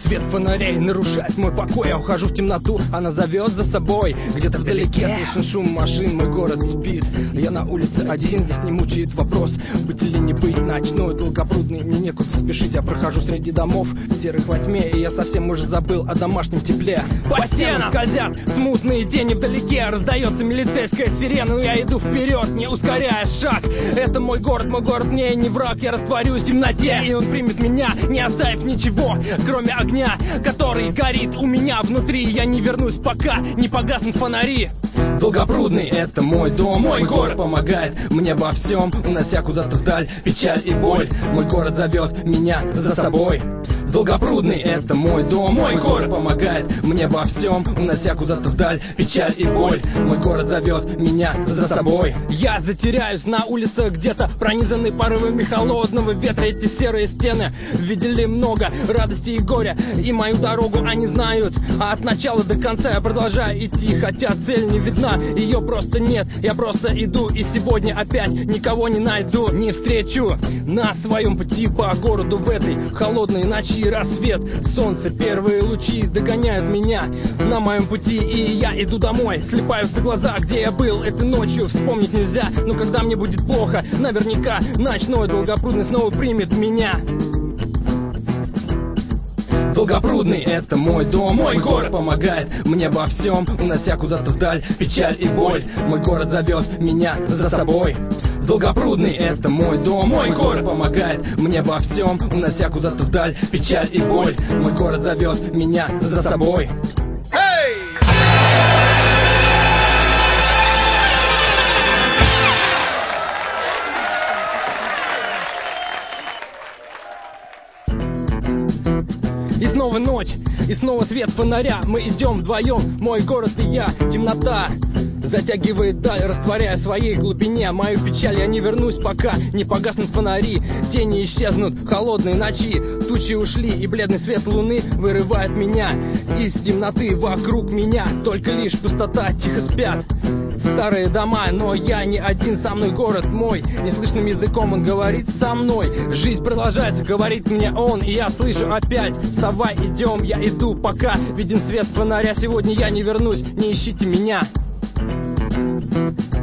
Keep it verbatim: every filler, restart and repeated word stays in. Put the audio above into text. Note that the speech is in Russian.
Свет фонарей нарушает мой покой. Я ухожу в темноту, она зовет за собой. Где-то вдалеке слышен шум машин, мой город спит. Я на улице один, здесь не мучает вопрос, быть или не быть. Ночной, долгопрудный, мне некуда спешить. Я прохожу среди домов, серых во тьме, и я совсем уже забыл о домашнем тепле. По, По стенам скользят смутные тени, вдалеке раздается милицейская сирена. Но я иду вперед, не ускоряя шаг. Это мой город, мой город мне не враг. Я растворюсь в темноте, и он примет меня, не оставив ничего, кроме огня, который горит у меня внутри. Я не вернусь, пока не погаснут фонари. Долгопрудный — это мой дом, мой город помогает мне во всем, унося куда-то вдаль печаль и боль. Мой город зовет меня за собой. Долгопрудный — это мой дом, мой город помогает мне во всем, унося куда-то вдаль печаль и боль. Мой город зовет меня за собой. Я затеряюсь на улице где-то, пронизанный порывами холодного ветра. Эти серые стены видели много радости и горя, и мою дорогу они знают. А от начала до конца я продолжаю идти, хотя цель не видна, ее просто нет. Я просто иду, и сегодня опять никого не найду, не встречу на своем пути по городу в этой холодной ночи. Рассвет, солнце, первые лучи догоняют меня на моем пути, и я иду домой. Слепаются глаза, где я был этой ночью, вспомнить нельзя, но когда мне будет плохо, наверняка ночной долгопрудный снова примет меня. Долгопрудный — это мой дом, мой город помогает мне во всем, унося куда-то вдаль печаль и боль. Мой город зовет меня за собой. Долгопрудный — это мой дом, мой город помогает мне во всем, унося куда-то вдаль печаль и боль. Мой город зовет меня за собой. И снова ночь, и снова свет фонаря. Мы идем вдвоем, мой город и я. Темнота затягивает даль, растворяя в своей глубине мою печаль. Я не вернусь, пока не погаснут фонари. Тени исчезнут в холодные ночи. Тучи ушли, и бледный свет луны вырывает меня из темноты. Вокруг меня только лишь пустота, тихо спят старые дома, но я не один, со мной город мой. Неслышным языком он говорит со мной. Жизнь продолжается, говорит мне он, и я слышу опять: вставай, идем. Я иду, пока виден свет фонаря. Сегодня я не вернусь, не ищите меня.